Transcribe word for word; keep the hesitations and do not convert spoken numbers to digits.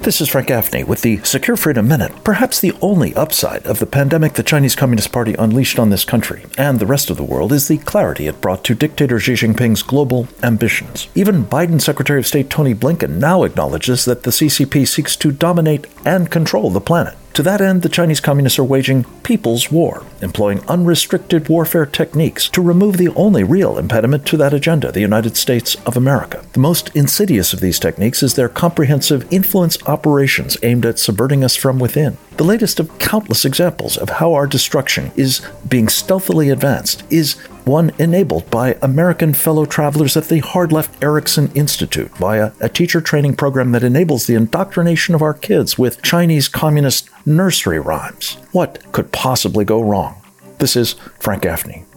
This is Frank Gaffney with the Secure Freedom Minute. Perhaps the only upside of the pandemic the Chinese Communist Party unleashed on this country and the rest of the world is the clarity it brought to dictator Xi Jinping's global ambitions. Even Biden Secretary of State Tony Blinken now acknowledges that the C C P seeks to dominate and control the planet. To that end, the Chinese Communists are waging people's war, employing unrestricted warfare techniques to remove the only real impediment to that agenda, the United States of America. The most insidious of these techniques is their comprehensive influence operations aimed at subverting us from within. The latest of countless examples of how our destruction is being stealthily advanced is one enabled by American fellow travelers at the hard-left Erickson Institute via a teacher training program that enables the indoctrination of our kids with Chinese communist nursery rhymes. What could possibly go wrong? This is Frank Gaffney.